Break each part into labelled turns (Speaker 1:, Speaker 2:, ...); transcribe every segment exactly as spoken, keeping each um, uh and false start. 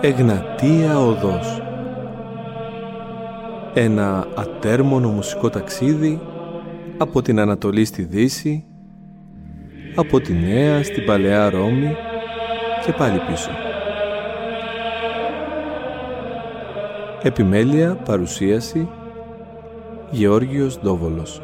Speaker 1: Εγνατία Οδός. Ένα ατέρμονο μουσικό ταξίδι από την Ανατολή στη Δύση, από τη Νέα στην Παλαιά Ρώμη και πάλι πίσω. Επιμέλεια, παρουσίαση, Γεώργιος Ντόβολος.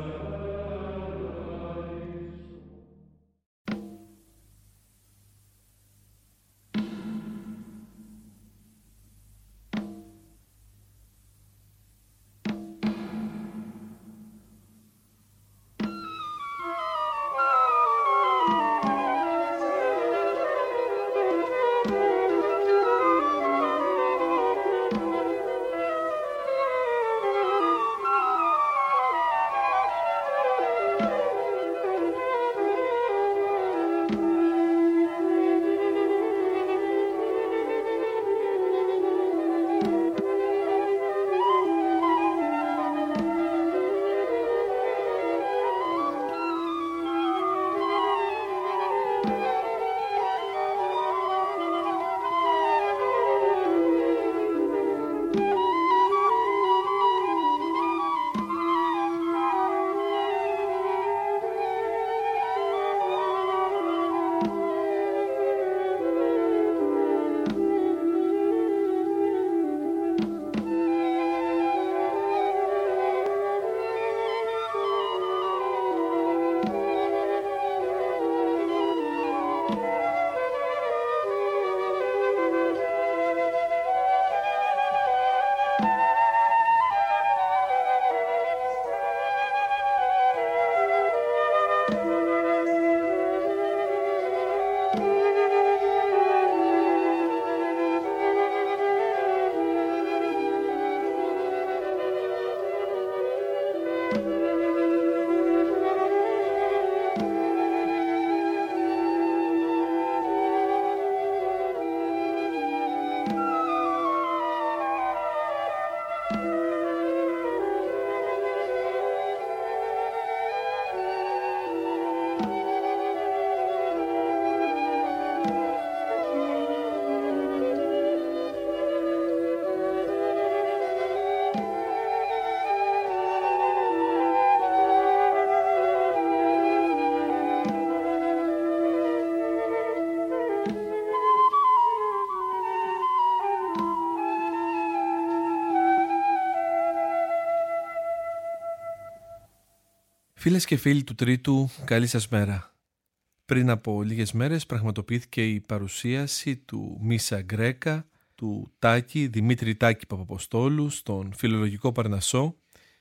Speaker 2: Φίλες και φίλοι του Τρίτου, καλή σας μέρα. Πριν από λίγες μέρες πραγματοποιήθηκε η παρουσίαση του Μίσα Γκρέκα, του Τάκη, Δημήτρη Τάκη Παπαποστόλου, στον Φιλολογικό Παρνασσό,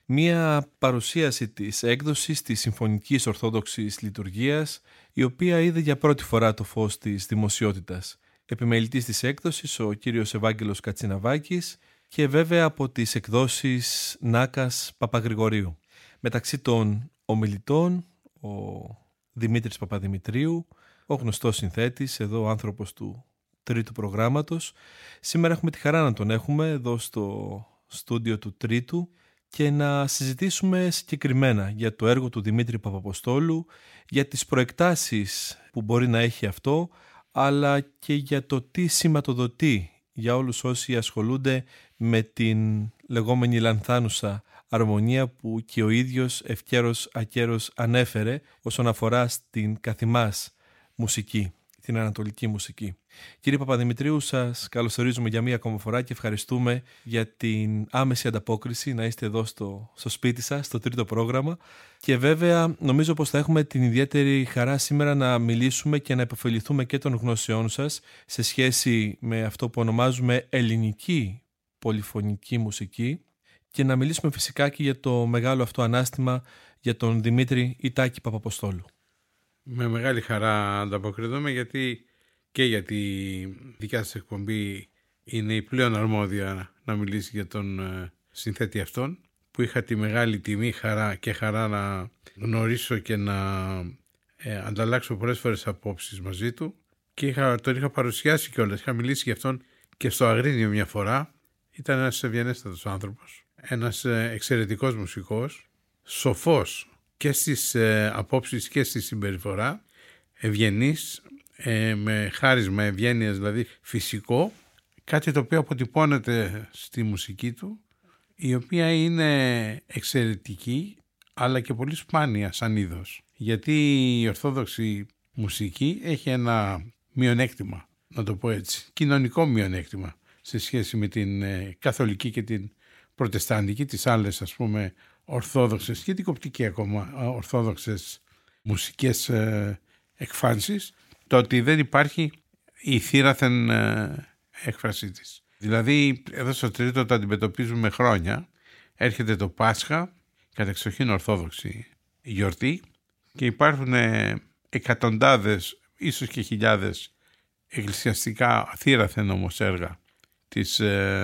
Speaker 2: μία παρουσίαση της έκδοσης της Συμφωνικής Ορθόδοξης Λειτουργίας, η οποία είδε για πρώτη φορά το φως της δημοσιότητας. Επιμελητής της έκδοσης ο κύριος Ευάγγελος Κατσιναβάκης και βέβαια από τις εκδόσεις Νάκας Παπαγρηγορίου. Μεταξύ των ομιλητών, ο Δημήτρης Παπαδημητρίου, ο γνωστός συνθέτης, εδώ ο άνθρωπος του Τρίτου προγράμματος. Σήμερα έχουμε τη χαρά να τον έχουμε εδώ στο στούντιο του Τρίτου και να συζητήσουμε συγκεκριμένα για το έργο του Δημήτρη Παπαποστόλου, για τις προεκτάσεις που μπορεί να έχει αυτό, αλλά και για το τι σηματοδοτεί για όλους όσοι ασχολούνται με την λεγόμενη λανθάνουσα αρμονία που και ο ίδιος ευκαίρος ακέρος ανέφερε όσον αφορά στην καθημάς μουσική, την ανατολική μουσική. Κύριε Παπαδημητρίου, σας καλωσορίζουμε για μία ακόμα φορά και ευχαριστούμε για την άμεση ανταπόκριση να είστε εδώ στο, στο σπίτι σας, στο Τρίτο πρόγραμμα, και βέβαια νομίζω πως θα έχουμε την ιδιαίτερη χαρά σήμερα να μιλήσουμε και να επωφεληθούμε και των γνώσεών σας σε σχέση με αυτό που ονομάζουμε ελληνική πολυφωνική μουσική και να μιλήσουμε φυσικά και για το μεγάλο αυτό ανάστημα για τον Δημήτρη Τάκη Παπαποστόλου.
Speaker 3: Με μεγάλη χαρά ανταποκρινόμαι, γιατί και για τη δικιά σας εκπομπή είναι η πλέον αρμόδια να μιλήσει για τον συνθέτη αυτόν, που είχα τη μεγάλη τιμή χαρά και χαρά να γνωρίσω και να ε, ανταλλάξω πολλές φορές απόψεις μαζί του, και είχα, τον είχα παρουσιάσει κιόλας, είχα μιλήσει για αυτόν και στο Αγρίνιο μια φορά. Ήταν ένας ευγενέστατος άνθρωπος, ένας εξαιρετικός μουσικός, σοφός και στις ε, απόψεις και στη συμπεριφορά, ευγενής, ε, με χάρισμα ευγένειας δηλαδή φυσικό, κάτι το οποίο αποτυπώνεται στη μουσική του, η οποία είναι εξαιρετική αλλά και πολύ σπάνια σαν είδος. Γιατί η ορθόδοξη μουσική έχει ένα μειονέκτημα, να το πω έτσι, κοινωνικό μειονέκτημα σε σχέση με την καθολική και την προτεσταντική, τις άλλες ας πούμε ορθόδοξες και την κοπτική ακόμα ορθόδοξες μουσικές ε, εκφάνσεις, το ότι δεν υπάρχει η θύραθεν ε, έκφρασή της. Δηλαδή εδώ στο Τρίτο το αντιμετωπίζουμε χρόνια, έρχεται το Πάσχα, κατεξοχήν ορθόδοξη γιορτή, και υπάρχουν ε, εκατοντάδες, ίσως και χιλιάδες εκκλησιαστικά θύραθεν όμως έργα της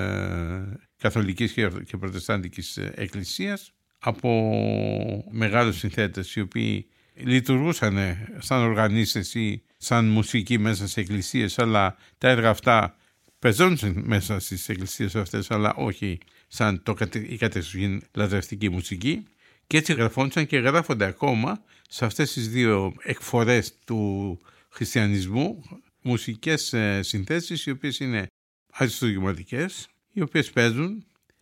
Speaker 3: ε, καθολικής και προτεσταντικής εκκλησίας από μεγάλους συνθέτες οι οποίοι λειτουργούσαν σαν οργανίστες ή σαν μουσική μέσα σε εκκλησίες, αλλά τα έργα αυτά παίζονταν μέσα στις εκκλησίες αυτές, αλλά όχι σαν το, η κατεξοχήν λατρευτική μουσική, και έτσι γραφόντουσαν και γράφονται ακόμα σε αυτές τις δύο εκφορές του χριστιανισμού μουσικές ε, συνθέσεις οι οποίες είναι αριστουργηματικές, οι οποίες παίζουν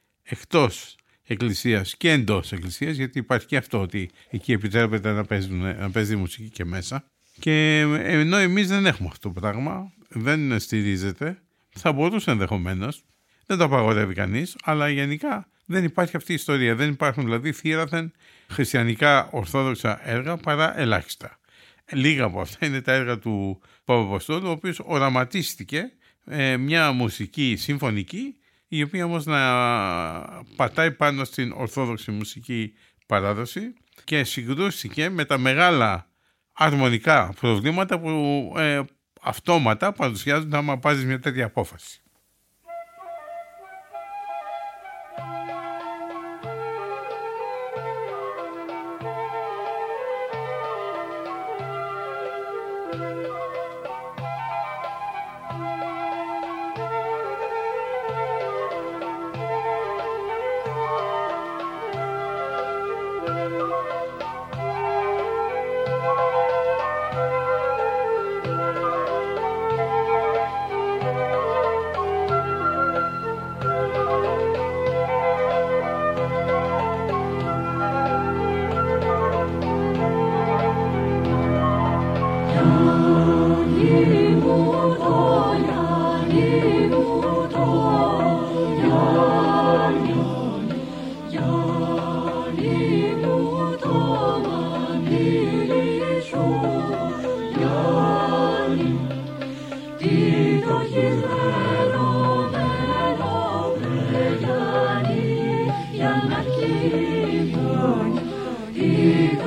Speaker 3: εκτός εκκλησίας και εντός εκκλησίας, γιατί υπάρχει και αυτό ότι εκεί επιτρέπεται να, παίζουν, να παίζει μουσική και μέσα, και ενώ εμείς δεν έχουμε αυτό το πράγμα, δεν στηρίζεται, θα μπορούσε ενδεχομένως, δεν το απαγορεύει κανείς, αλλά γενικά δεν υπάρχει αυτή η ιστορία, δεν υπάρχουν δηλαδή θύραθεν χριστιανικά ορθόδοξα έργα παρά ελάχιστα. Λίγα από αυτά είναι τα έργα του Παπαποστόλου, ο οποίος οραματίστηκε ε, μια μουσική συμφωνική, η οποία όμως να πατάει πάνω στην ορθόδοξη μουσική παράδοση, και συγκρούστηκε με τα μεγάλα αρμονικά προβλήματα που ε, αυτόματα παρουσιάζονται άμα πάρεις μια τέτοια απόφαση.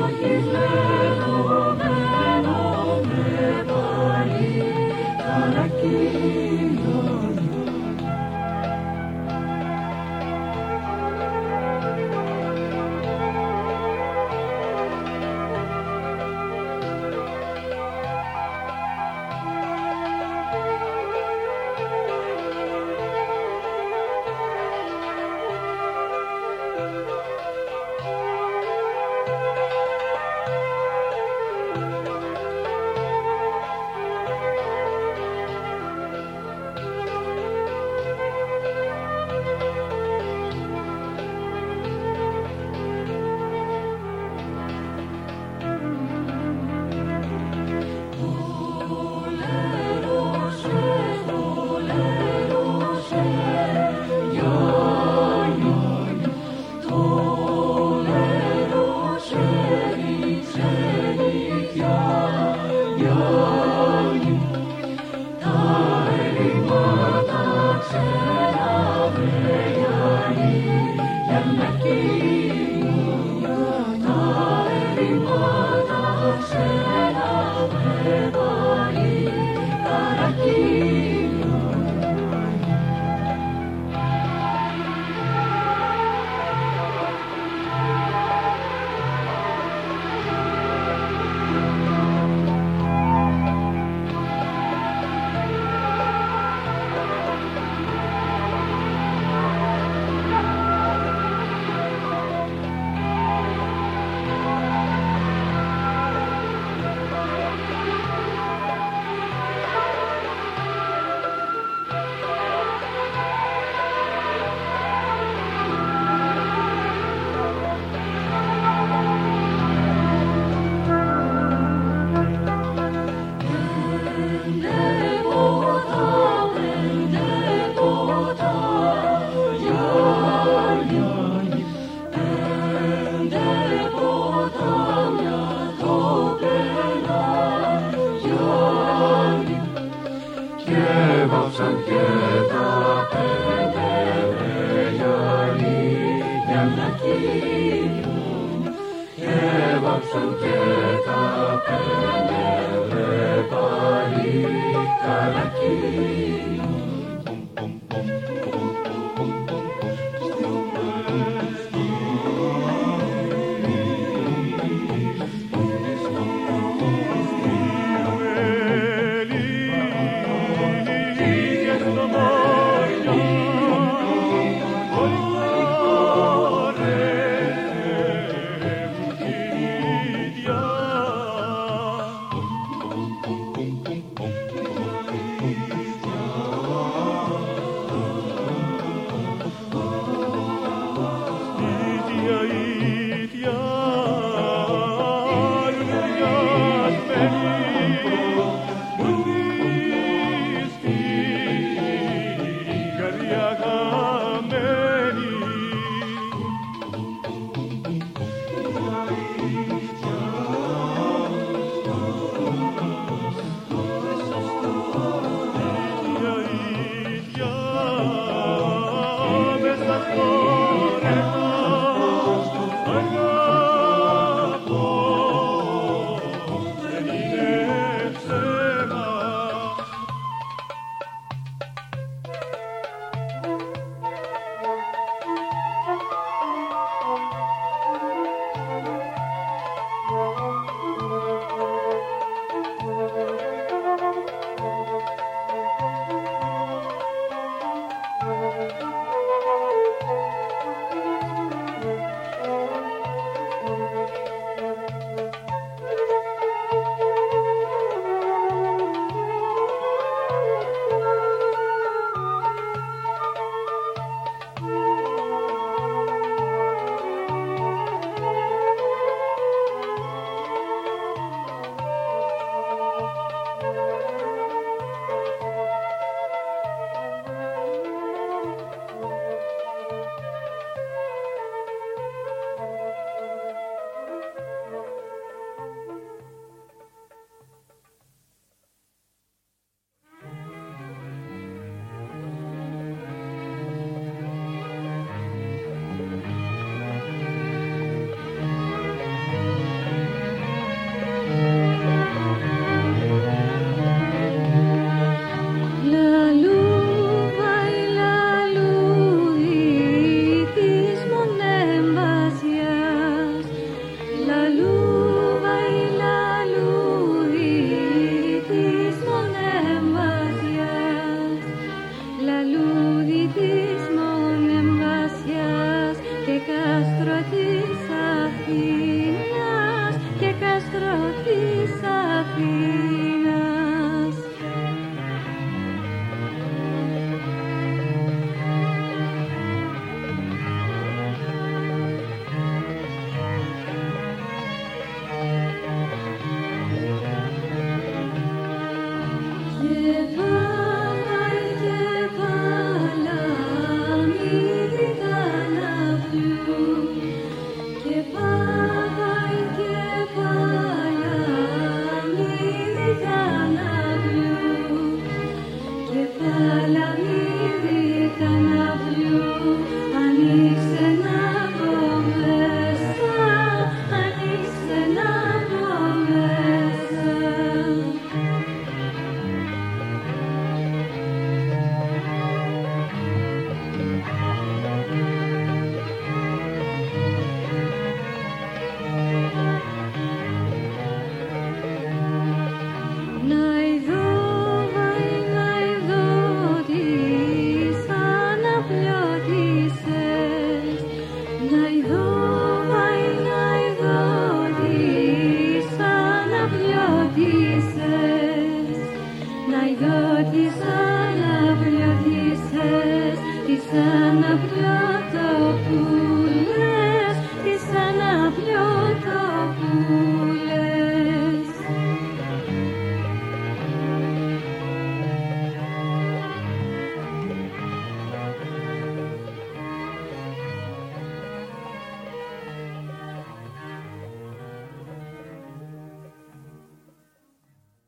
Speaker 4: Thank you. βάψαν και τα πέντε γυαλί για να κοιμούν, και βάψαν και τα πέντε βρε παλικάρια να κοιμούν.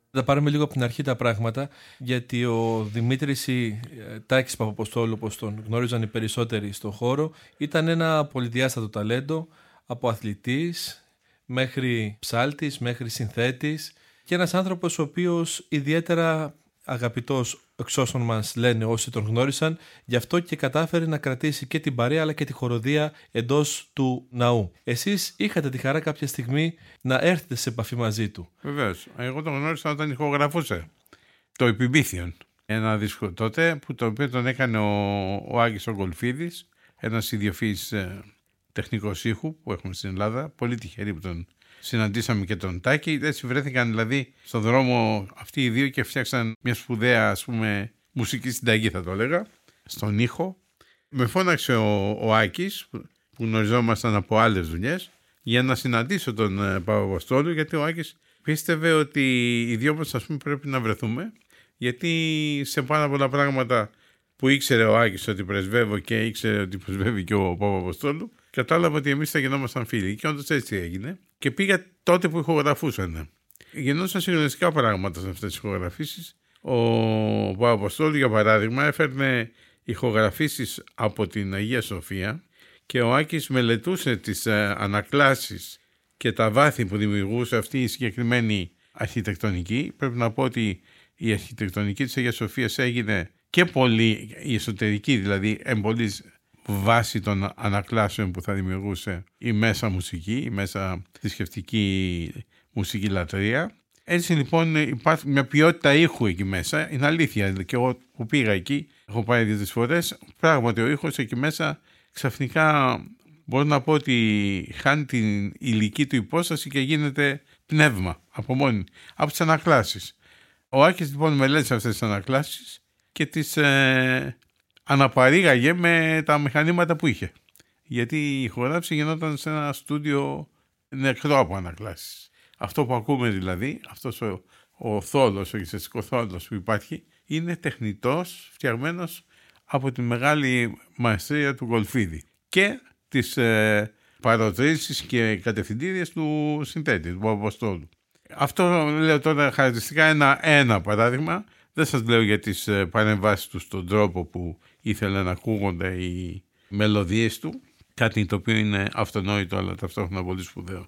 Speaker 2: Θα πάρουμε λίγο από την αρχή τα πράγματα, γιατί ο Δημήτρης Τάκης Παπαποστόλου, όπως τον γνώριζαν οι περισσότεροι στον χώρο, ήταν ένα πολυδιάστατο ταλέντο, από αθλητής μέχρι ψάλτης, μέχρι συνθέτης, και ένας άνθρωπος ο οποίος ιδιαίτερα αγαπητός εξ όσων μας λένε όσοι τον γνώρισαν, γι' αυτό και κατάφερε να κρατήσει και την παρέα αλλά και τη χοροδία εντός του ναού. Εσείς είχατε τη χαρά κάποια στιγμή να έρθετε σε επαφή μαζί του.
Speaker 3: Βεβαίως. Εγώ τον γνώρισα όταν ηχογραφούσε το Επιμπίθιον. Ένα δίσκο τότε που το οποίο τον έκανε ο, ο Άγγις ο Γκολφίδης, ένας ιδιοφυής ε, τεχνικός ήχου που έχουμε στην Ελλάδα. Πολύ τυχεροί που τον συναντήσαμε και τον Τάκη. Έτσι βρέθηκαν δηλαδή στον δρόμο αυτοί οι δύο και φτιάξαν μια σπουδαία, ας πούμε, μουσική συνταγή, θα το έλεγα, στον ήχο. Με φώναξε ο, ο Άκης, που γνωριζόμασταν από άλλες δουλειές, για να συναντήσω τον ε, Παπαποστόλου, γιατί ο Άκης πίστευε ότι οι δυο μας, ας πούμε, πρέπει να βρεθούμε, γιατί σε πάρα πολλά πράγματα που ήξερε ο Άκης ότι πρεσβεύω και ήξερε ότι πρεσβεύει και ο Παπαποστόλου, κατάλαβα ότι εμείς θα γινόμασταν φίλοι. Και όντως έτσι έγινε. Και πήγα τότε που ηχογραφούσαν. Γινόταν συγκλονιστικά πράγματα σε αυτές τις ηχογραφήσεις. Ο Παπαποστόλου, για παράδειγμα, έφερνε ηχογραφήσεις από την Αγία Σοφία και ο Άκης μελετούσε τις ανακλάσεις και τα βάθη που δημιουργούσε αυτή η συγκεκριμένη αρχιτεκτονική. Πρέπει να πω ότι η αρχιτεκτονική της Αγίας Σοφίας έγινε και πολύ, η εσωτερική δηλαδή, εμπολής βάση των ανακλάσεων που θα δημιουργούσε η μέσα μουσική, η μέσα θρησκευτική μουσική λατρεία. Έτσι λοιπόν υπάρχει μια ποιότητα ήχου εκεί μέσα, είναι αλήθεια. Και εγώ που πήγα εκεί, έχω πάει δύο-τρεις φορές, πράγματι ο ήχος εκεί μέσα ξαφνικά μπορώ να πω ότι χάνει την ηλική του υπόσταση και γίνεται πνεύμα από μόνη, από τις ανακλάσεις. Ο Άκης λοιπόν μελέτησε αυτές τις ανακλάσεις και τις ε, αναπαρήγαγε με τα μηχανήματα που είχε. Γιατί η ηχογράφηση γινόταν σε ένα στούντιο νεκρό από ανακλάσεις. Αυτό που ακούμε δηλαδή, αυτός ο, ο θόλος, ο εξαιστικός θόλος που υπάρχει, είναι τεχνητός, φτιαγμένος από τη μεγάλη μαεστρία του Γκολφίδη και τις ε, παροτρήσεις και κατευθυντήριες του συνθέτη, του Παπαποστόλου. Αυτό λέω τώρα χαρακτηριστικά ένα, ένα παράδειγμα. Δεν σας λέω για τις ε, παρεμβάσεις του στον τρόπο που ήθελε να ακούγονται οι μελωδίες του, κάτι το οποίο είναι αυτονόητο αλλά ταυτόχρονα πολύ σπουδαίο.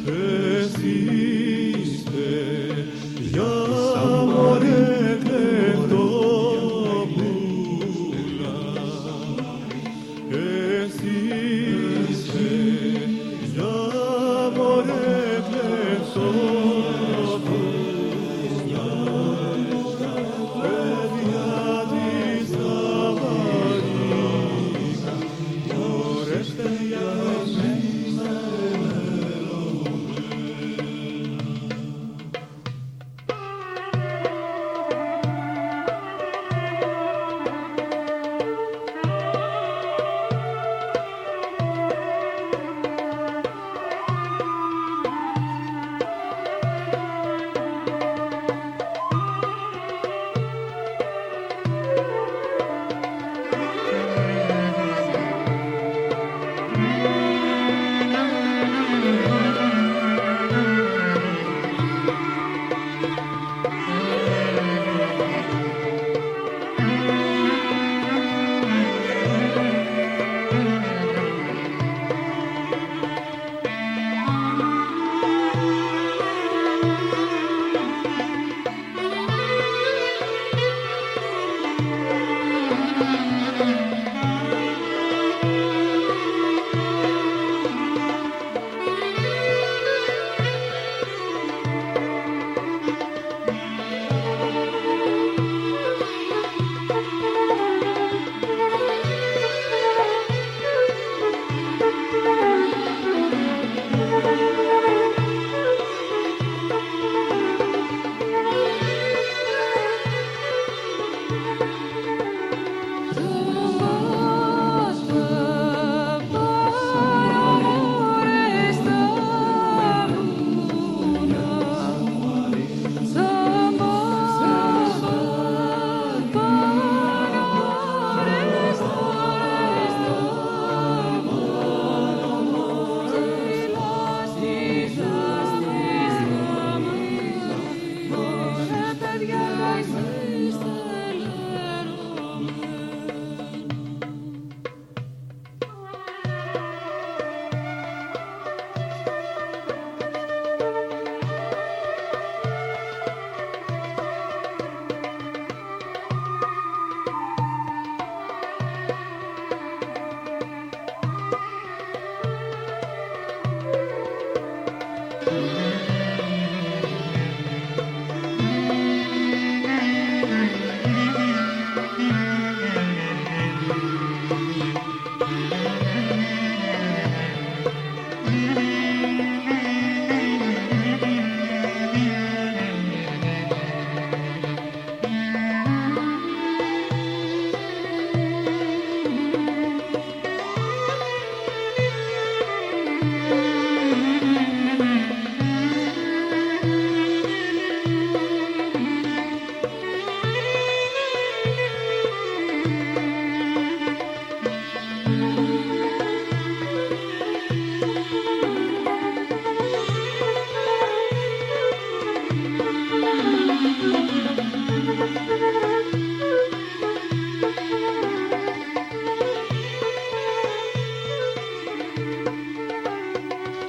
Speaker 4: Amore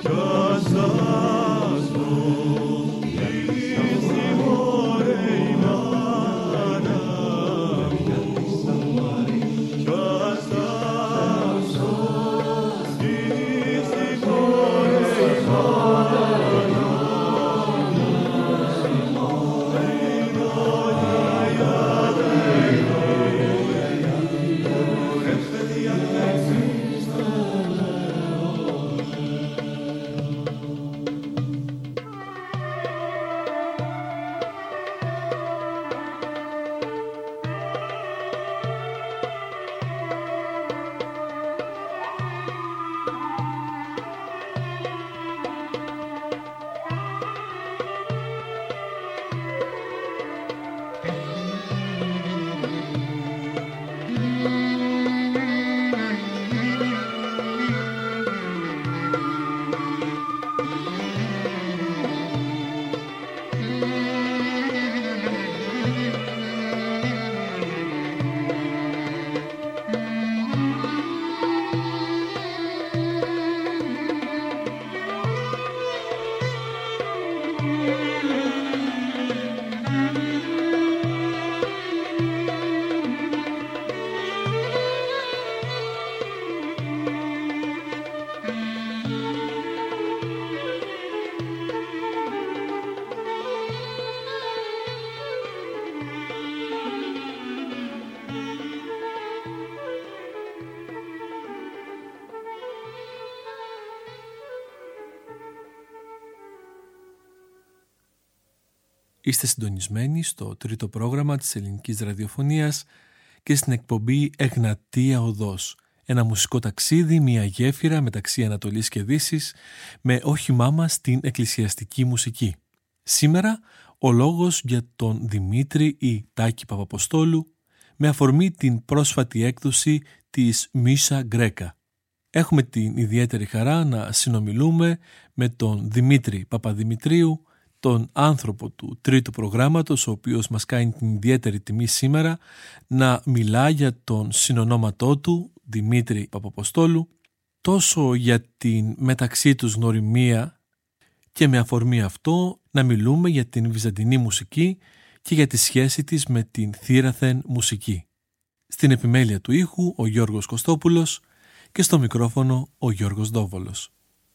Speaker 2: Είστε συντονισμένοι στο τρίτο πρόγραμμα της ελληνικής ραδιοφωνίας και στην εκπομπή Εγνατία Οδός. Ένα μουσικό ταξίδι, μια γέφυρα μεταξύ Ανατολής και Δύσης με όχημά μας την εκκλησιαστική μουσική. Σήμερα ο λόγος για τον Δημήτρη ή Τάκη Παπαποστόλου με αφορμή την πρόσφατη έκδοση της Μίσα Γκρέκα. Έχουμε την ιδιαίτερη χαρά να συνομιλούμε με τον Δημήτρη Παπαδημητρίου, τον άνθρωπο του τρίτου προγράμματος, ο οποίος μας κάνει την ιδιαίτερη τιμή σήμερα να μιλά για τον συνονόματό του, Δημήτρη Παπαποστόλου, τόσο για την μεταξύ τους γνωριμία και με αφορμή αυτό να μιλούμε για την βυζαντινή μουσική και για τη σχέση της με την θήραθεν μουσική. Στην επιμέλεια του ήχου ο Γιώργος Κωστόπουλος και στο μικρόφωνο ο Γιώργος Δόβολος.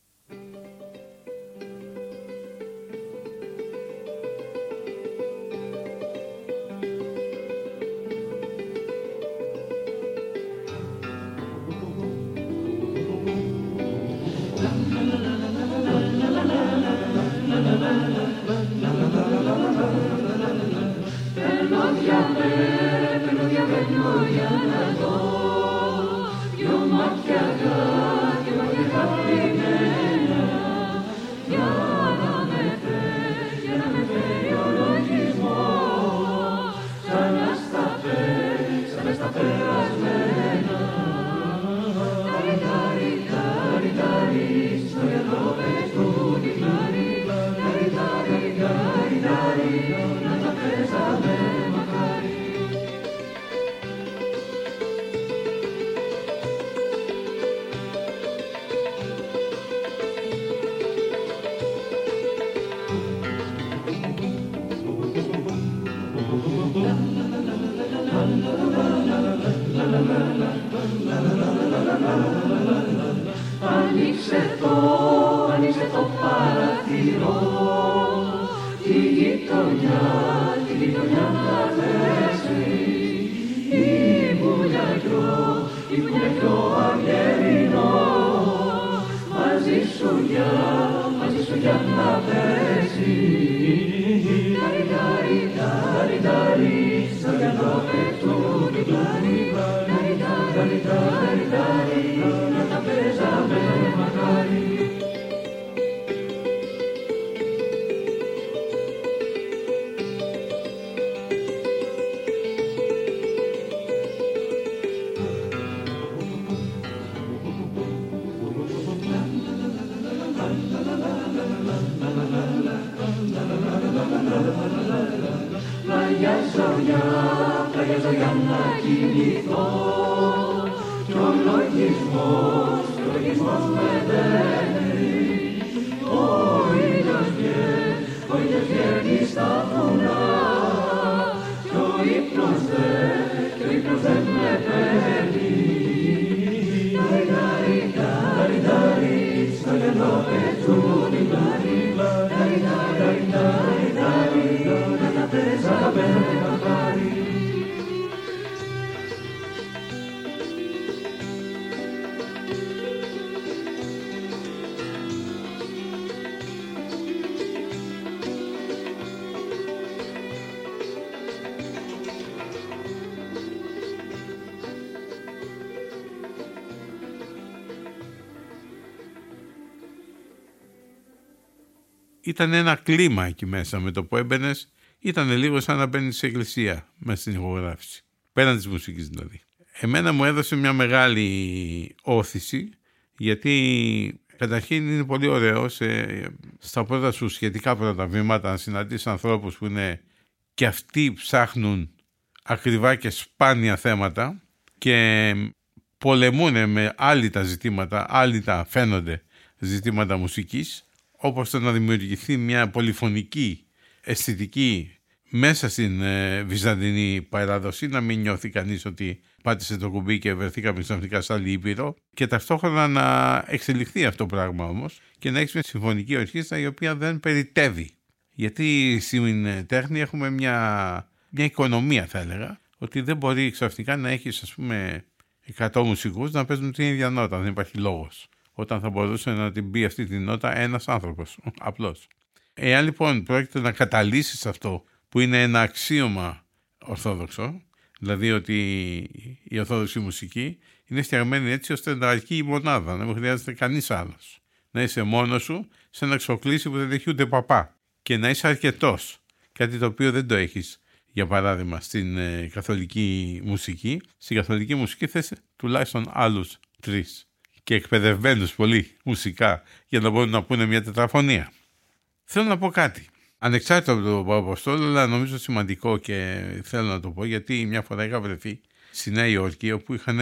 Speaker 4: Ανοίξε το, ανοίξε το παραθυρό, τη γειτονιά, τη γειτονιά να δέσει. Η βουλιαγιό, η βουλιαγιό αγγελινό, μαζί σου για, μαζί σου για να πέσει. Τάρι, τάρι, τάρι, τάρι, στο γυαλό πέφτουν οι πλάνοι. Τάρι, τάρι, τάρι, τάρι, να τα παίζαμε μακάρι. Πλαγιάζω για, πλαγιάζω για να κοιμηθώ. Κι ο λογισμός, κι ο λογισμός με δένει.
Speaker 3: ήταν ένα κλίμα εκεί μέσα. Με το που έμπαινες ήταν λίγο σαν να μπαίνεις σε εκκλησία μέσα στην ηχογράφηση. Πέραν της μουσικής δηλαδή. Εμένα μου έδωσε μια μεγάλη όθηση, γιατί καταρχήν είναι πολύ ωραίο σε, στα πρώτα σου σχετικά πρώτα βήματα να συναντήσεις ανθρώπους που είναι και αυτοί ψάχνουν ακριβά και σπάνια θέματα και πολεμούν με άλλη τα ζητήματα, άλλοι τα φαίνονται ζητήματα μουσικής, όπως το να δημιουργηθεί μια πολυφωνική αισθητική μέσα στην ε, βυζαντινή παράδοση, να μην νιώθει κανείς ότι πάτησε το κουμπί και βρεθήκαμε ξαφνικά σε άλλη ήπειρο, και ταυτόχρονα να εξελιχθεί αυτό το πράγμα όμως και να έχει μια συμφωνική ορχήστρα η οποία δεν περιτεύει. Γιατί στην τέχνη έχουμε μια, μια οικονομία, θα έλεγα, ότι δεν μπορεί ξαφνικά να έχεις, ας πούμε, εκατό μουσικούς να παίζουν την ίδια νότα, δεν υπάρχει λόγος. Όταν θα μπορούσε να την πει αυτή τη νότα ένας άνθρωπος, απλώς. Εάν λοιπόν πρόκειται να καταλύσεις αυτό που είναι ένα αξίωμα ορθόδοξο, δηλαδή ότι η ορθόδοξη μουσική είναι φτιαγμένη έτσι ώστε να αρκεί η μονάδα, να μην χρειάζεται κανείς άλλος. Να είσαι μόνος σου σε ένα ξοκλήσι που δεν έχει ούτε παπά και να είσαι αρκετός, κάτι το οποίο δεν το έχεις. Για παράδειγμα, στην ε, καθολική μουσική, στην καθολική μουσική θες τουλάχιστον άλλους τρεις και εκπαιδευμένους πολύ μουσικά για να μπορούν να πούνε μια τετραφωνία. Θέλω να πω κάτι. Ανεξάρτητα από τον Παπαποστόλου, αλλά νομίζω σημαντικό και θέλω να το πω, γιατί μια φορά είχα βρεθεί στη Νέα Υόρκη, όπου είχαν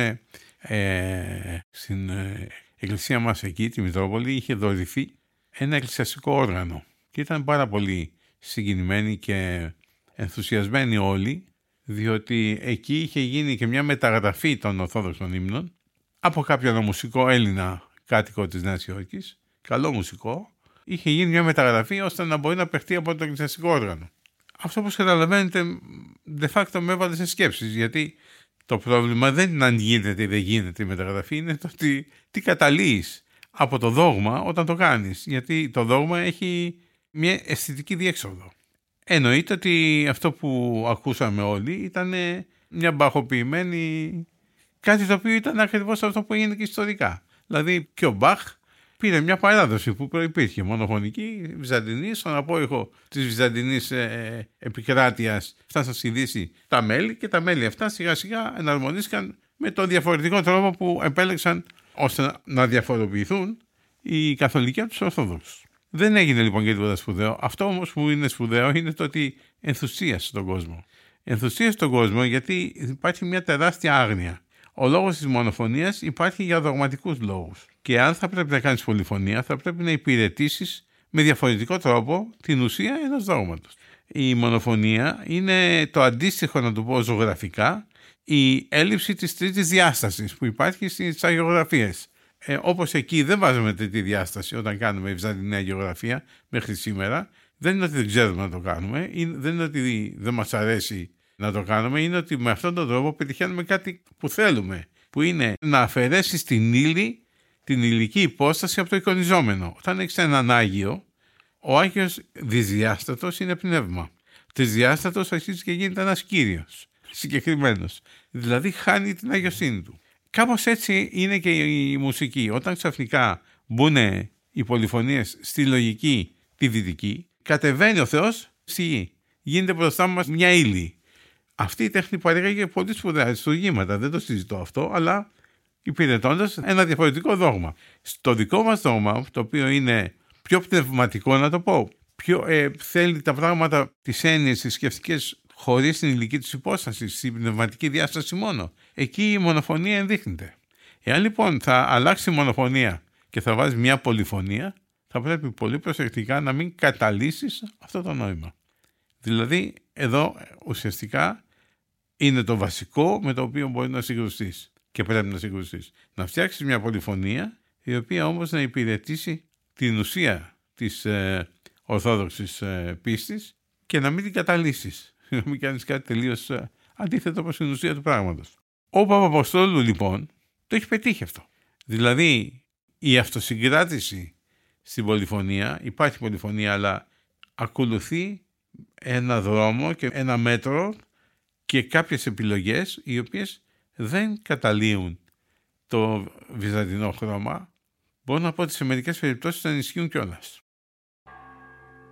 Speaker 3: ε, στην ε, εκκλησία μας εκεί, τη Μητρόπολη, είχε δωρηθεί ένα εκκλησιαστικό όργανο και ήταν πάρα πολύ συγκινημένοι και ενθουσιασμένοι όλοι, διότι εκεί είχε γίνει και μια μεταγραφή των Ορθόδοξων ύμνων από κάποιον μουσικό Έλληνα κάτοικο της Νέας Υόρκης, καλό μουσικό. Είχε γίνει μια μεταγραφή ώστε να μπορεί να παιχτεί από το εκκλησιαστικό όργανο. Αυτό, όπως καταλαβαίνετε, de facto με έβαλε σε σκέψεις, γιατί το πρόβλημα δεν είναι αν γίνεται ή δεν γίνεται η μεταγραφή, είναι το ότι τι καταλύεις από το δόγμα όταν το κάνεις, γιατί το δόγμα έχει μια αισθητική διέξοδο. Εννοείται ότι αυτό που ακούσαμε όλοι ήταν μια μπαχοποιημένη, κάτι το οποίο ήταν ακριβώς αυτό που έγινε και ιστορικά. Δηλαδή και ο Μπαχ πήρε μια παράδοση που προϋπήρχε, μονοφωνική, βυζαντινή, στον απόϊχο της βυζαντινής ε, επικράτειας φτάσαν στη Δύση τα μέλη, και τα μέλη αυτά σιγά σιγά εναρμονίστηκαν με τον διαφορετικό τρόπο που επέλεξαν ώστε να διαφοροποιηθούν οι καθολικοί από τους Ορθόδοξους. Δεν έγινε λοιπόν και τίποτα σπουδαίο. Αυτό όμως που είναι σπουδαίο είναι το ότι ενθουσίασε τον κόσμο. Ενθουσίασε τον κόσμο γιατί υπάρχει μια τεράστια άγνοια. Ο λόγος της μονοφωνίας υπάρχει για δογματικούς λόγους. Και αν θα πρέπει να κάνεις πολυφωνία, θα πρέπει να υπηρετήσεις με διαφορετικό τρόπο την ουσία ενός δόγματος. Η μονοφωνία είναι το αντίστοιχο, να το πω ζωγραφικά, η έλλειψη της τρίτης διάστασης που υπάρχει στις αγιογραφίες. Ε, όπως εκεί δεν βάζουμε τρίτη διάσταση όταν κάνουμε βυζαντινή αγιογραφία μέχρι σήμερα, δεν είναι ότι δεν ξέρουμε να το κάνουμε, δεν είναι ότι δεν μας αρέσει να το κάνουμε, είναι ότι με αυτόν τον τρόπο πετυχαίνουμε κάτι που θέλουμε, που είναι να αφαιρέσει στην ύλη την υλική υπόσταση από το εικονιζόμενο. Όταν έχεις έναν Άγιο, ο Άγιος δυσδιάστατος είναι πνεύμα. Τρισδιάστατος αρχίζει και γίνεται ένας Κύριος συγκεκριμένος. Δηλαδή χάνει την αγιοσύνη του. Κάπως έτσι είναι και η μουσική. Όταν ξαφνικά μπουν οι πολυφωνίες στη λογική τη δυτική, κατεβαίνει ο Θεός στη γη. Γίνεται μπροστά μας μια ύλη. Αυτή η τέχνη παρήγαγε πολύ σπουδαία αριστουργήματα, δεν το συζητώ αυτό, αλλά υπηρετώντας ένα διαφορετικό δόγμα. Στο δικό μας δόγμα, το οποίο είναι πιο πνευματικό, να το πω, πιο, ε, θέλει τα πράγματα, τις έννοιες, τις σκεφτικές, χωρίς την υλική της υπόσταση, στην πνευματική διάσταση μόνο. Εκεί η μονοφωνία ενδείχνεται. Εάν λοιπόν θα αλλάξει η μονοφωνία και θα βάζει μια πολυφωνία, θα πρέπει πολύ προσεκτικά να μην καταλύσεις αυτό το νόημα. Δηλαδή, εδώ ουσιαστικά είναι το βασικό με το οποίο μπορεί να συγκρουστείς και πρέπει να συγκρουστείς. Να φτιάξεις μια πολυφωνία, η οποία όμως να υπηρετήσει την ουσία της ε, ορθόδοξης ε, πίστης και να μην την καταλύσεις. Να μην κάνεις κάτι τελείως ε, αντίθετο προς την ουσία του πράγματος. Ο Παπαποστόλου λοιπόν το έχει πετύχει αυτό. Δηλαδή η αυτοσυγκράτηση στην πολυφωνία, υπάρχει πολυφωνία, αλλά ακολουθεί ένα δρόμο και ένα μέτρο και κάποιες επιλογές οι οποίες δεν καταλύουν το βυζαντινό χρώμα. Μπορώ να πω ότι σε μερικές περιπτώσεις θα ενισχύουν κιόλας.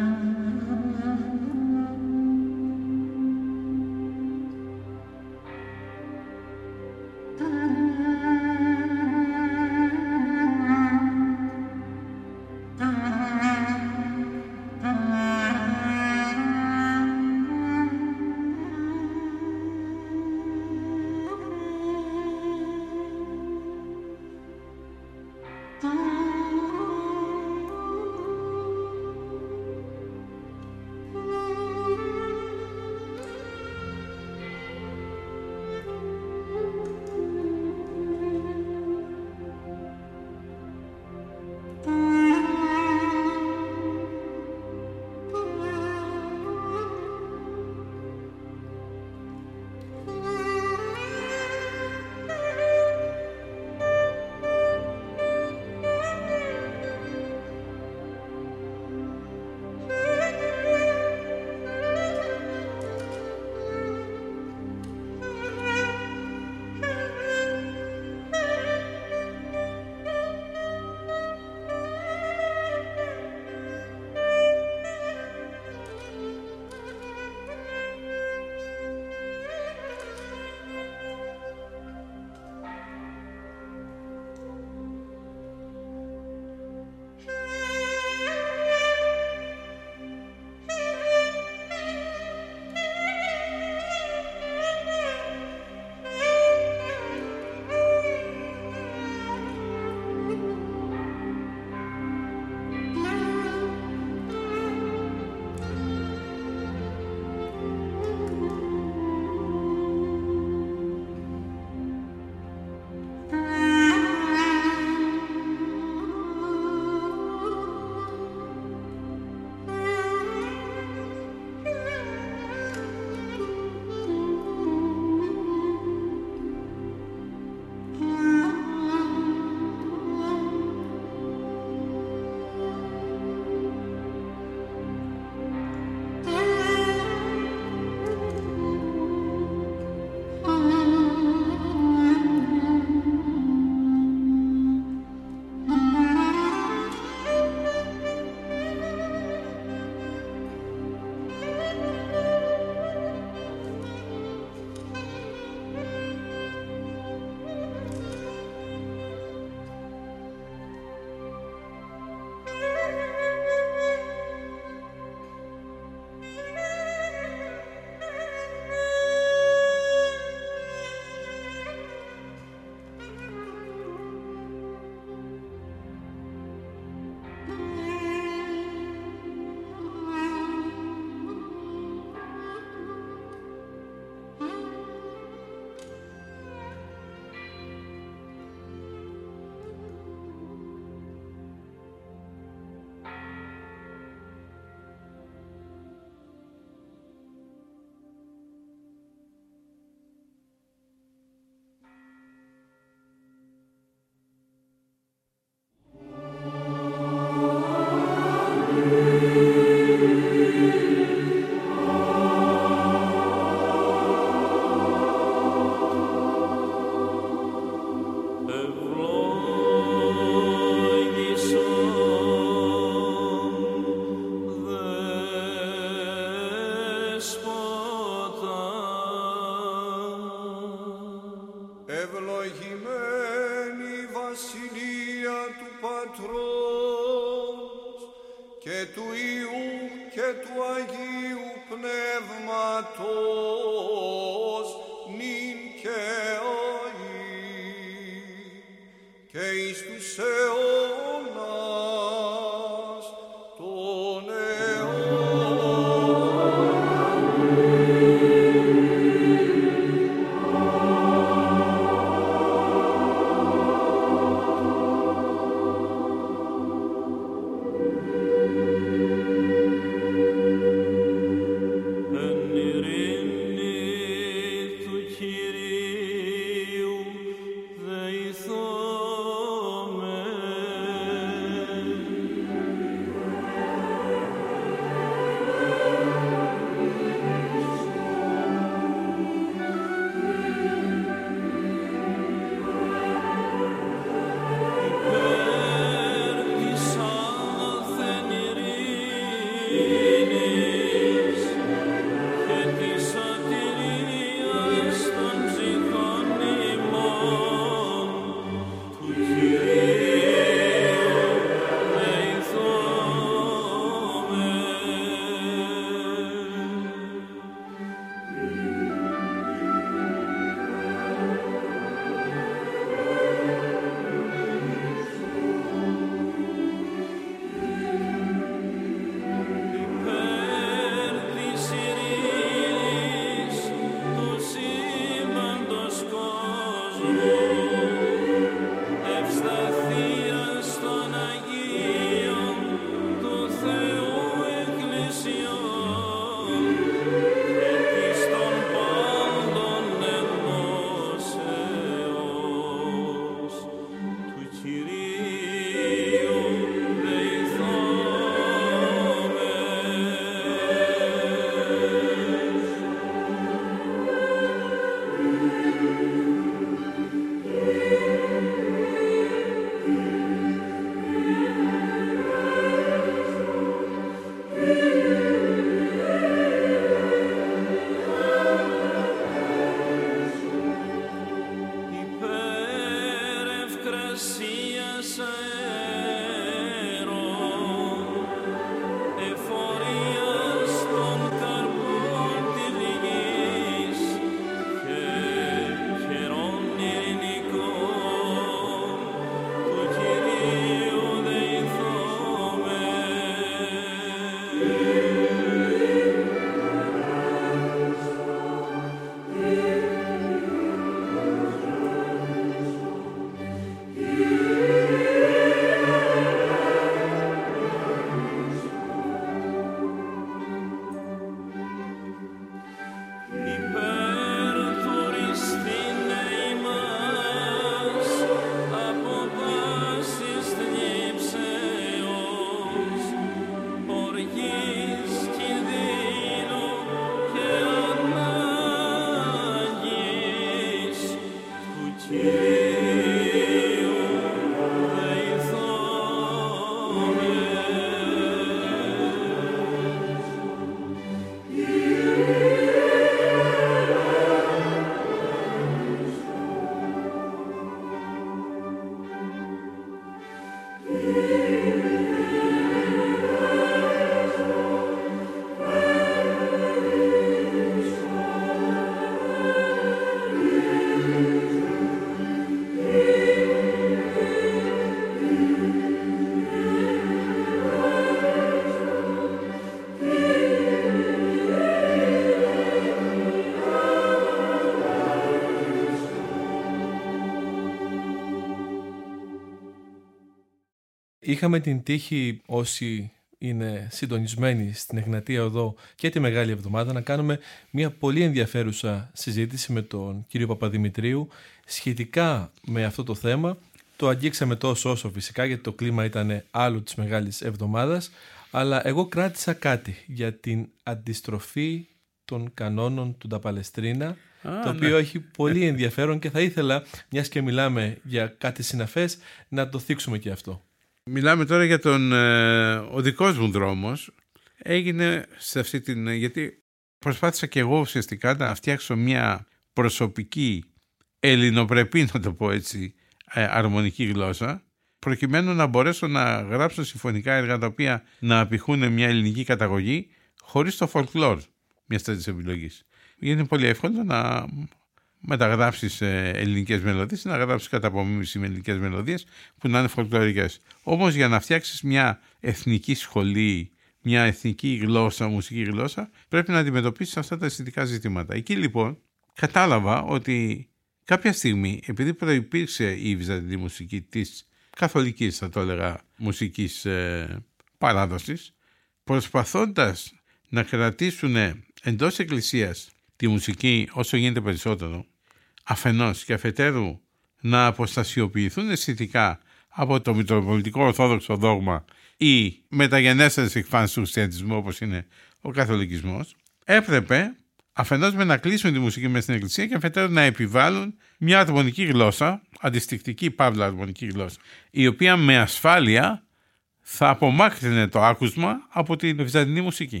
Speaker 2: Είχαμε την τύχη, όσοι είναι συντονισμένοι στην Εγνατία Οδό και τη Μεγάλη Εβδομάδα, να κάνουμε μια πολύ ενδιαφέρουσα συζήτηση με τον κύριο Παπαδημητρίου σχετικά με αυτό το θέμα. Το αγγίξαμε τόσο όσο φυσικά, γιατί το κλίμα ήταν άλλο της Μεγάλης Εβδομάδας, αλλά εγώ κράτησα κάτι για την αντιστροφή των κανόνων του Ντα Παλεστρίνα, Α, το οποίο ναι. έχει πολύ ενδιαφέρον και θα ήθελα, μιας και μιλάμε για κάτι συναφές, να το θίξουμε και αυτό.
Speaker 3: Μιλάμε τώρα για τον ε, ο δικός μου δρόμος. Έγινε σε αυτή την... γιατί προσπάθησα και εγώ ουσιαστικά να φτιάξω μια προσωπική ελληνοπρεπή, να το πω έτσι, ε, αρμονική γλώσσα, προκειμένου να μπορέσω να γράψω συμφωνικά έργα τα οποία να απηχούν μια ελληνική καταγωγή χωρίς το folklore μιας τέτοιας επιλογής. Είναι πολύ εύκολο να μεταγράψεις ελληνικές μελωδίες, να γράψεις κατά απομίμηση με ελληνικές μελωδίες που να είναι φολκλωρικές. Όμως για να φτιάξεις μια εθνική σχολή, μια εθνική γλώσσα, μουσική γλώσσα, πρέπει να αντιμετωπίσεις αυτά τα αισθητικά ζητήματα. Εκεί λοιπόν κατάλαβα ότι κάποια στιγμή, επειδή προϋπήρξε η βυζαντινή μουσική της καθολικής, θα το έλεγα, μουσικής ε, παράδοσης, προσπαθώντας να κρατήσουν εντός εκκλησίας τη μουσική όσο γίνεται περισσότερο, αφενός και αφετέρου να αποστασιοποιηθούν αισθητικά από το μητροπολιτικό ορθόδοξο δόγμα ή μεταγενέστερες εκφάνσεις του χριστιανισμού όπως είναι ο καθολικισμός, έπρεπε αφενός με να κλείσουν τη μουσική μέσα στην εκκλησία και αφετέρου να επιβάλλουν μια αρμονική γλώσσα, αντιστικτική παύλα αρμονική γλώσσα, η οποία με ασφάλεια θα απομάκρυνε το άκουσμα από την βυζαντινή μουσική.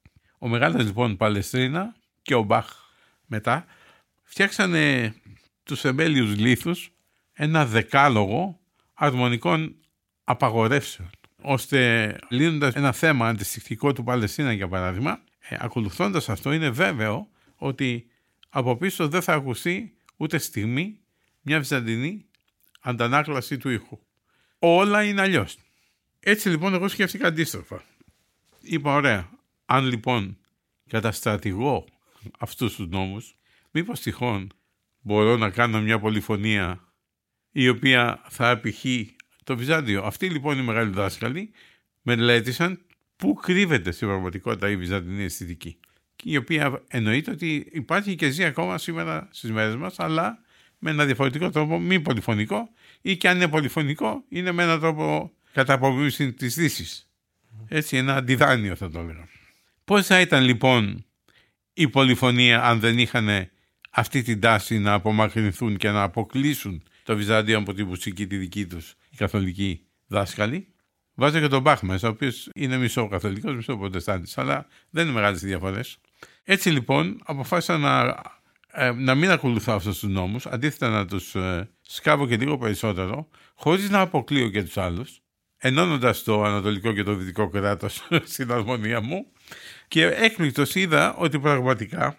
Speaker 3: Ο μεγάλος λοιπόν Παλαιστρίνα και ο Μπαχ μετά φτιάξανε τους θεμέλιους λίθους ένα δεκάλογο αρμονικών απαγορεύσεων, ώστε λύνοντας ένα θέμα αντιστοιχτικό του Παλαιστίνα για παράδειγμα, ε, ακολουθώντας αυτό είναι βέβαιο ότι από πίσω δεν θα ακουστεί ούτε στιγμή μια βυζαντινή αντανάκλαση του ήχου. Όλα είναι αλλιώς. Έτσι λοιπόν εγώ σκέφτηκα αντίστροφα. Είπα ωραία, αν λοιπόν καταστρατηγώ αυτούς τους νόμους, μήπως τυχόν μπορώ να κάνω μια πολυφωνία η οποία θα απηχεί το Βυζάντιο. Αυτοί λοιπόν οι μεγάλοι δάσκαλοι μελέτησαν πού κρύβεται στην πραγματικότητα η βυζαντινή αισθητική, η οποία εννοείται ότι υπάρχει και ζει ακόμα σήμερα στις μέρες μας, αλλά με ένα διαφορετικό τρόπο, μη πολυφωνικό, ή και αν είναι πολυφωνικό είναι με έναν τρόπο κατά απομίμηση της Δύσης. Έτσι, ένα αντιδάνειο θα το έλεγα. Πώς θα ήταν λοιπόν η πολυφωνία αν δεν είχαν αυτή την τάση να απομακρυνθούν και να αποκλείσουν το Βυζάντιο από τη μουσική τη δική τους οι καθολικοί δάσκαλοι? Βάζω και τον Μπαχ μέσα, ο οποίος είναι μισό καθολικός, μισό προτεστάντης, αλλά δεν είναι μεγάλες διαφορές. Έτσι λοιπόν αποφάσισα να, ε, να μην ακολουθάω αυτούς τους νόμους, αντίθετα να τους ε, σκάβω και λίγο περισσότερο, χωρίς να αποκλείω και τους άλλους, ενώνοντας το ανατολικό και το δυτικό κράτος στην αρμονία μου, και έκπληκτος είδα ότι πραγματικά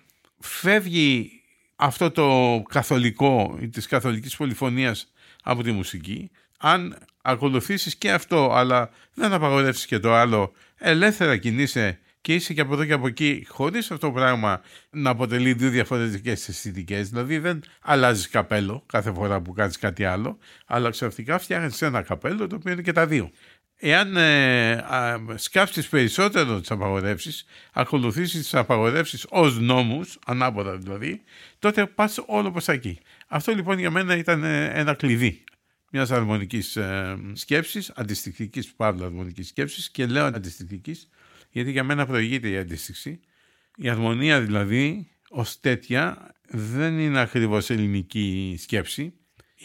Speaker 3: φεύγει αυτό το καθολικό της καθολικής πολυφωνίας από τη μουσική. Αν ακολουθήσεις και αυτό αλλά δεν απαγορεύσεις και το άλλο, ελεύθερα κινείσαι και είσαι και από εδώ και από εκεί, χωρίς αυτό το πράγμα να αποτελεί δύο διαφορετικές αισθητικές. Δηλαδή δεν αλλάζεις καπέλο κάθε φορά που κάνεις κάτι άλλο, αλλά ξαφνικά φτιάχνεις ένα καπέλο το οποίο είναι και τα δύο. Εάν ε, α, σκάψεις περισσότερο τις απαγορεύσεις, ακολουθήσεις τις απαγορεύσεις ως νόμους, ανάποδα δηλαδή, τότε πας όλο προς εκεί. Αυτό λοιπόν για μένα ήταν ένα κλειδί μιας αρμονικής ε, σκέψης, αντιστοιχτικής παύλα αρμονικής σκέψης, και λέω αντιστοιχτικής γιατί για μένα προηγείται η αντίστοιξη. Η αρμονία δηλαδή ως τέτοια δεν είναι ακριβώς ελληνική σκέψη,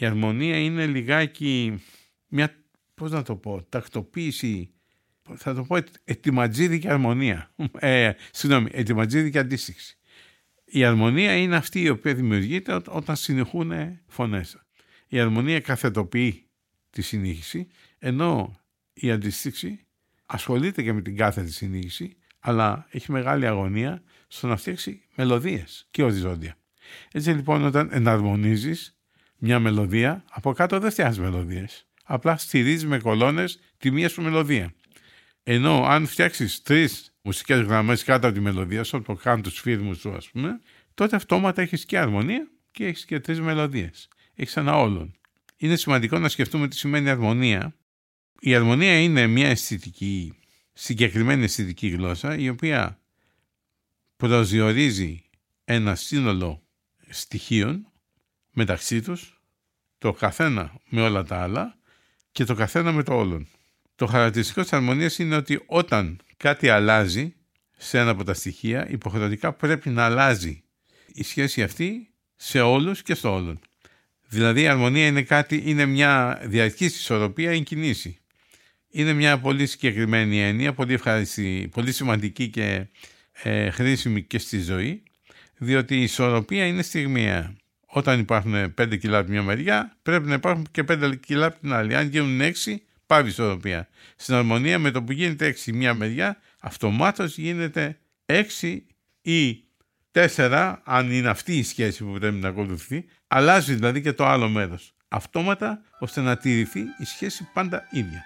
Speaker 3: Η αρμονία είναι λιγάκι μια, πώς να το πω, τακτοποίηση, θα το πω ετοιματζίδικη αρμονία. Ε, συγγνώμη, ετοιματζίδικη αντίστοιξη. Η αρμονία είναι αυτή η οποία δημιουργείται όταν συνεχούν φωνές. Η αρμονία καθετοποιεί τη συνήχιση, ενώ η αντίστοιξη ασχολείται και με την κάθετη συνήχιση, αλλά έχει μεγάλη αγωνία στο να φτιάξει μελωδίες και οριζόντια. Έτσι λοιπόν, όταν εναρμονίζεις μια μελωδία, από κάτω δεν φτιάχνεις μελωδίες. Απλά στηρίζεις με κολόνες τη μία σου μελωδία. Ενώ αν φτιάξεις τρεις μουσικές γραμμές κάτω από τη μελωδία, σαν το κάνουν τους φίρμους σου, ας πούμε, τότε αυτόματα έχεις και αρμονία και έχεις και τρεις μελωδίες. Έχεις ένα όλον. Είναι σημαντικό να σκεφτούμε τι σημαίνει αρμονία. Η αρμονία είναι μια αισθητική, συγκεκριμένη αισθητική γλώσσα, η οποία προσδιορίζει ένα σύνολο στοιχείων μεταξύ τους, το καθένα με όλα τα άλλα και το καθένα με το όλον. Το χαρακτηριστικό της αρμονίας είναι ότι όταν κάτι αλλάζει σε ένα από τα στοιχεία, υποχρεωτικά πρέπει να αλλάζει η σχέση αυτή σε όλους και στο όλον. Δηλαδή η αρμονία είναι κάτι, είναι μια διαρκής ισορροπία εν κινήσει. Είναι μια πολύ συγκεκριμένη έννοια, πολύ ευχαριστή, πολύ σημαντική και ε, χρήσιμη και στη ζωή, διότι η ισορροπία είναι στιγμιαία. Όταν υπάρχουν πέντε κιλά από μια μεριά, πρέπει να υπάρχουν και πέντε κιλά από την άλλη. Αν γίνουν έξι, πάει η ισορροπία. Στην αρμονία, με το που γίνεται έξι μια μεριά, αυτομάτως γίνεται έξι ή τέσσερα, αν είναι αυτή η σχέση που πρέπει να ακολουθεί, αλλάζει δηλαδή και το άλλο μέρος. Αυτόματα, ώστε να τηρηθεί η σχέση πάντα ίδια.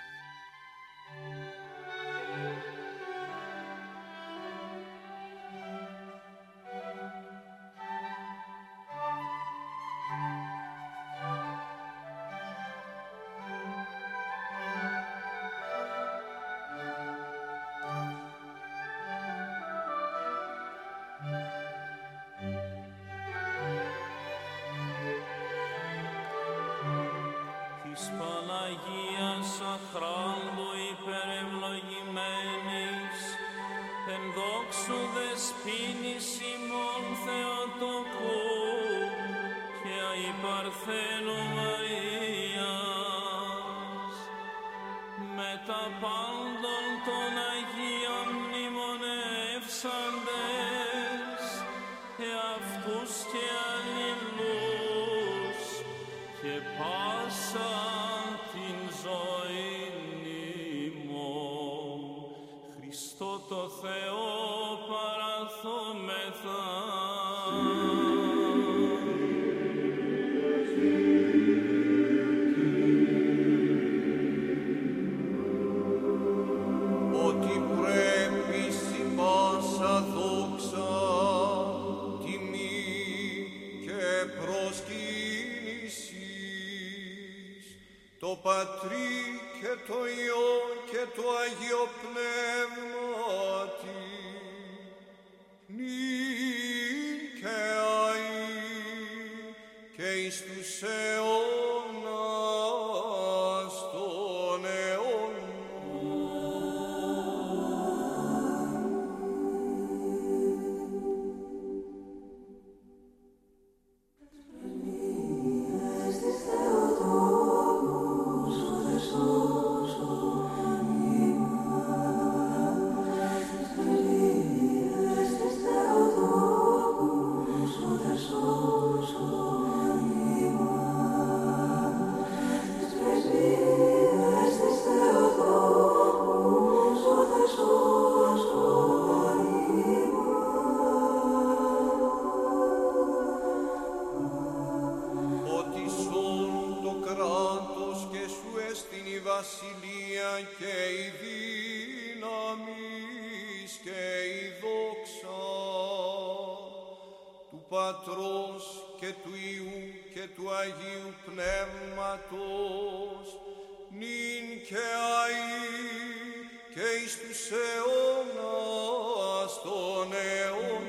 Speaker 5: Της Παναγίας αχράντου υπερευλογημένης, εν δόξου δεσποίνης ημών Θεοτοκού και αϊπαρθένου Μαρίας, με τα πάντων των Αγίων μνημονεύσαντες, εαυτούς και αλληλούς και πάσα την ζωήν ημών. Χριστό το Θεό παραθόμεθα.
Speaker 6: Ότι πρέπει στην πάσα δόξα, τιμή και προσκύνησης το Πατρί και το Υιό και το Αγίο Πνεύματι, νυν και αεί και εις τους αιώνας των αιώνων. Βασιλεία και η δύναμις και η δόξα του Πατρός και του Υιού και του Αγίου Πνεύματος, νυν και αεί και εις τους αιώνας των αιώνων.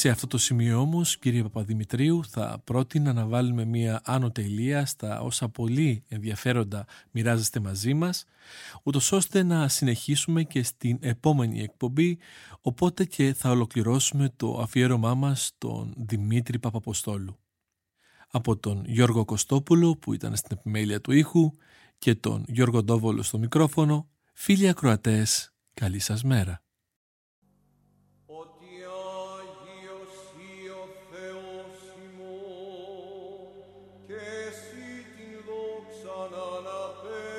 Speaker 2: Σε αυτό το σημείο όμως, κύριε Παπαδημητρίου, θα πρότεινα να βάλουμε μία άνω τελεία στα όσα πολύ ενδιαφέροντα μοιράζεστε μαζί μας, ούτως ώστε να συνεχίσουμε και στην επόμενη εκπομπή, οπότε και θα ολοκληρώσουμε το αφιέρωμά μας στον Δημήτρη Παπαποστόλου. Από τον Γιώργο Κωστόπουλο που ήταν στην επιμέλεια του ήχου και τον Γιώργο Ντόβολο στο μικρόφωνο, φίλοι ακροατές, καλή σας μέρα.
Speaker 6: Και εσύ την δόξα να αναπέμπεις